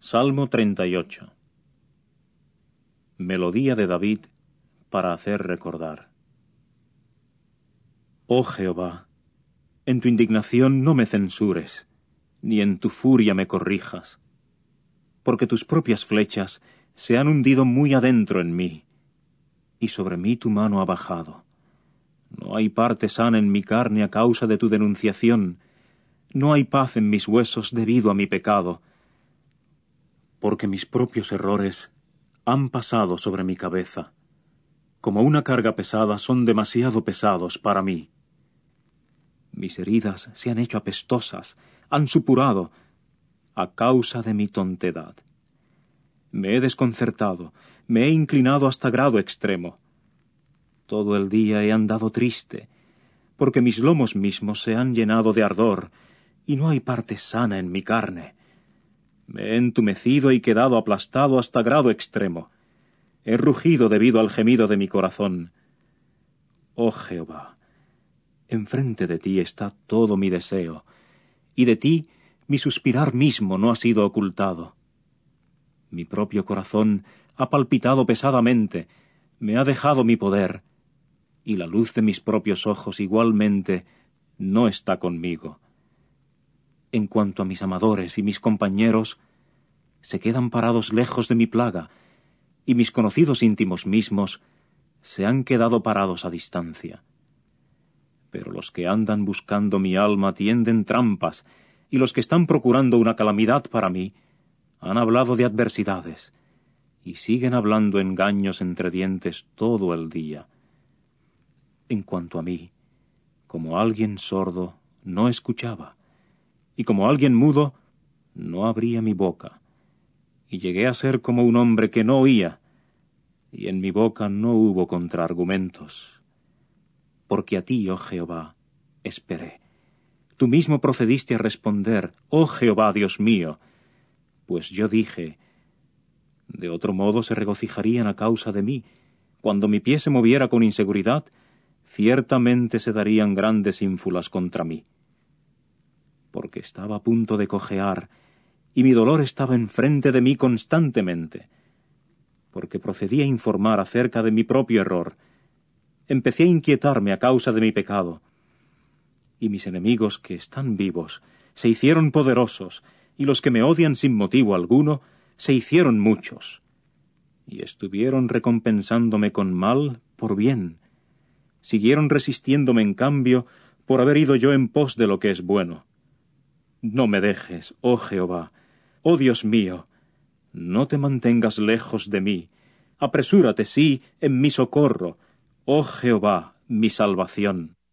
Salmo 38. Melodía de David para hacer recordar. Oh Jehová, en tu indignación no me censures, ni en tu furia me corrijas, porque tus propias flechas se han hundido muy adentro en mí, y sobre mí tu mano ha bajado. No hay parte sana en mi carne a causa de tu denunciación, no hay paz en mis huesos debido a mi pecado, porque mis propios errores han pasado sobre mi cabeza. Como una carga pesada son demasiado pesados para mí. Mis heridas se han hecho apestosas, han supurado, a causa de mi tontedad. Me he desconcertado, me he inclinado hasta grado extremo. Todo el día he andado triste, porque mis lomos mismos se han llenado de ardor, y no hay parte sana en mi carne. Me he entumecido y quedado aplastado hasta grado extremo. He rugido debido al gemido de mi corazón. Oh Jehová, enfrente de ti está todo mi deseo, y de ti mi suspirar mismo no ha sido ocultado. Mi propio corazón ha palpitado pesadamente, me ha dejado mi poder, y la luz de mis propios ojos igualmente no está conmigo. En cuanto a mis amadores y mis compañeros, se quedan parados lejos de mi plaga, y mis conocidos íntimos mismos se han quedado parados a distancia. Pero los que andan buscando mi alma tienden trampas, y los que están procurando una calamidad para mí han hablado de adversidades, y siguen hablando engaños entre dientes todo el día. En cuanto a mí, como alguien sordo, no escuchaba, y como alguien mudo, no abría mi boca, y llegué a ser como un hombre que no oía, y en mi boca no hubo contraargumentos. Porque a ti, oh Jehová, esperé. Tú mismo procediste a responder, oh Jehová, Dios mío, pues yo dije, de otro modo se regocijarían a causa de mí. Cuando mi pie se moviera con inseguridad, ciertamente se darían grandes ínfulas contra mí. Porque estaba a punto de cojear, y mi dolor estaba enfrente de mí constantemente. Porque procedí a informar acerca de mi propio error. Empecé a inquietarme a causa de mi pecado. Y mis enemigos que están vivos se hicieron poderosos, y los que me odian sin motivo alguno se hicieron muchos. Y estuvieron recompensándome con mal por bien. Siguieron resistiéndome en cambio por haber ido yo en pos de lo que es bueno. No me dejes, oh Jehová, oh Dios mío, no te mantengas lejos de mí. Apresúrate, sí, en mi socorro, oh Jehová, mi salvación.